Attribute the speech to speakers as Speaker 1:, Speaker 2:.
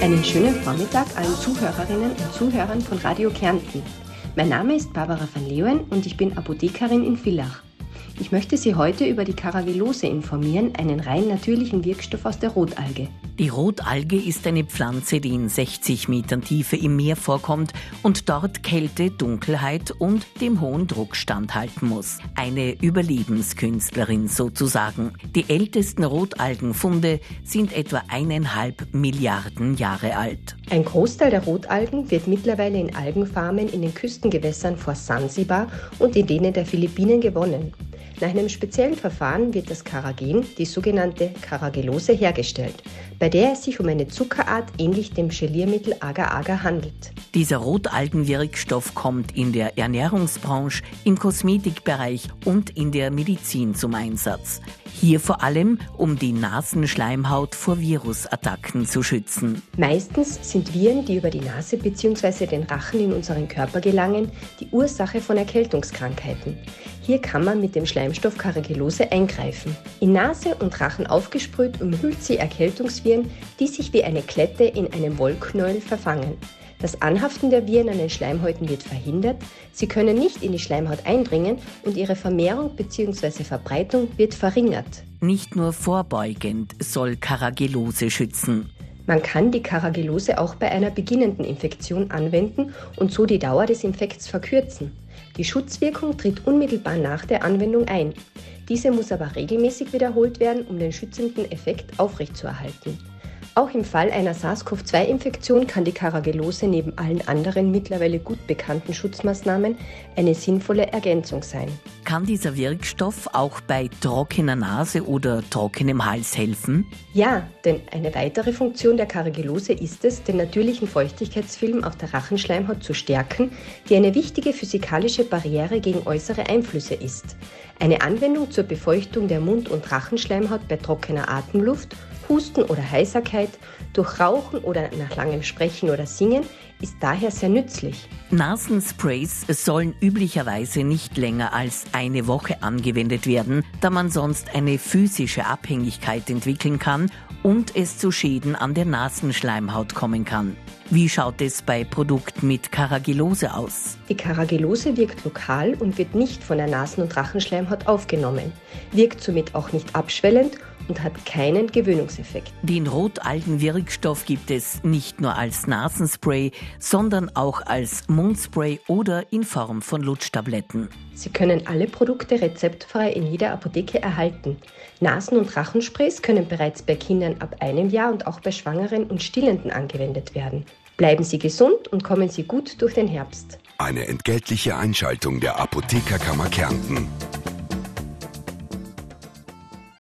Speaker 1: Einen schönen Vormittag allen Zuhörerinnen und Zuhörern von Radio Kärnten. Mein Name ist Barbara van Leeuwen und ich bin Apothekerin in Villach. Ich möchte Sie heute über die Carrageenose informieren, einen rein natürlichen Wirkstoff aus der Rotalge.
Speaker 2: Die Rotalge ist eine Pflanze, die in 60 Metern Tiefe im Meer vorkommt und dort Kälte, Dunkelheit und dem hohen Druck standhalten muss. Eine Überlebenskünstlerin sozusagen. Die ältesten Rotalgenfunde sind etwa 1,5 Milliarden Jahre alt.
Speaker 1: Ein Großteil der Rotalgen wird mittlerweile in Algenfarmen in den Küstengewässern vor Sansibar und in denen der Philippinen gewonnen. Nach einem speziellen Verfahren wird das Carrageen, die sogenannte Carrageenose, hergestellt, bei der es sich um eine Zuckerart ähnlich dem Geliermittel Agar-Agar handelt.
Speaker 2: Dieser Rotalgenwirkstoff kommt in der Ernährungsbranche, im Kosmetikbereich und in der Medizin zum Einsatz. Hier vor allem, um die Nasenschleimhaut vor Virusattacken zu schützen.
Speaker 1: Meistens sind Viren, die über die Nase bzw. den Rachen in unseren Körper gelangen, die Ursache von Erkältungskrankheiten. Hier kann man mit dem Schleimstoff Carrageenose eingreifen. In Nase und Rachen aufgesprüht umhüllt sie Erkältungsviren, die sich wie eine Klette in einem Wollknäuel verfangen. Das Anhaften der Viren an den Schleimhäuten wird verhindert, sie können nicht in die Schleimhaut eindringen und ihre Vermehrung bzw. Verbreitung wird verringert.
Speaker 2: Nicht nur vorbeugend soll Carrageenose schützen.
Speaker 1: Man kann die Carrageenose auch bei einer beginnenden Infektion anwenden und so die Dauer des Infekts verkürzen. Die Schutzwirkung tritt unmittelbar nach der Anwendung ein. Diese muss aber regelmäßig wiederholt werden, um den schützenden Effekt aufrechtzuerhalten. Auch im Fall einer SARS-CoV-2-Infektion kann die Carrageenose neben allen anderen mittlerweile gut bekannten Schutzmaßnahmen eine sinnvolle Ergänzung sein.
Speaker 2: Kann dieser Wirkstoff auch bei trockener Nase oder trockenem Hals helfen?
Speaker 1: Ja, denn eine weitere Funktion der Carrageenose ist es, den natürlichen Feuchtigkeitsfilm auf der Rachenschleimhaut zu stärken, die eine wichtige physikalische Barriere gegen äußere Einflüsse ist. Eine Anwendung zur Befeuchtung der Mund- und Rachenschleimhaut bei trockener Atemluft, Husten oder Heiserkeit, durch Rauchen oder nach langem Sprechen oder Singen ist daher sehr nützlich.
Speaker 2: Nasensprays sollen üblicherweise nicht länger als eine Woche angewendet werden, da man sonst eine physische Abhängigkeit entwickeln kann und es zu Schäden an der Nasenschleimhaut kommen kann. Wie schaut es bei Produkten mit Carrageenose aus?
Speaker 1: Die Carrageenose wirkt lokal und wird nicht von der Nasen- und Rachenschleimhaut aufgenommen, wirkt somit auch nicht abschwellend und hat keinen Gewöhnungseffekt.
Speaker 2: Den Rotalgenwirkstoff gibt es nicht nur als Nasenspray, sondern auch als Mundspray oder in Form von Lutschtabletten.
Speaker 1: Sie können alle Produkte rezeptfrei in jeder Apotheke erhalten. Nasen- und Rachensprays können bereits bei Kindern ab 1 Jahr und auch bei Schwangeren und Stillenden angewendet werden. Bleiben Sie gesund und kommen Sie gut durch den Herbst.
Speaker 3: Eine entgeltliche Einschaltung der Apothekerkammer Kärnten.